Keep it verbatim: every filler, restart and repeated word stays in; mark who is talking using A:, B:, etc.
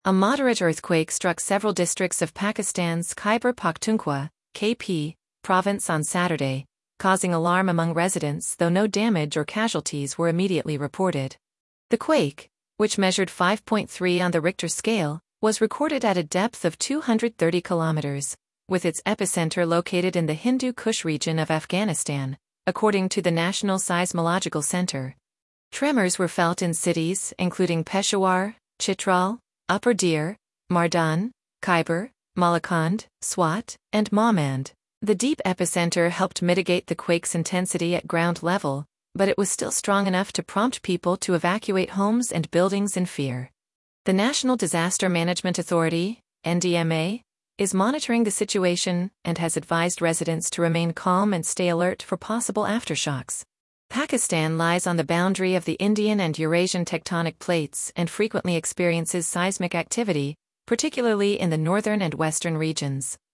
A: A moderate earthquake struck several districts of Pakistan's Khyber Pakhtunkhwa (K P) province on Saturday, causing alarm among residents, though no damage or casualties were immediately reported. The quake, which measured five point three on the Richter scale, was recorded at a depth of two hundred thirty kilometers, with its epicenter located in the Hindu Kush region of Afghanistan, according to the National Seismological Center. Tremors were felt in cities including Peshawar, Chitral, Upper Dir, Mardan, Khyber, Malakand, Swat, and Mahmand. The deep epicenter helped mitigate the quake's intensity at ground level, but it was still strong enough to prompt people to evacuate homes and buildings in fear. The National Disaster Management Authority, N D M A, is monitoring the situation and has advised residents to remain calm and stay alert for possible aftershocks. Pakistan lies on the boundary of the Indian and Eurasian tectonic plates and frequently experiences seismic activity, particularly in the northern and western regions.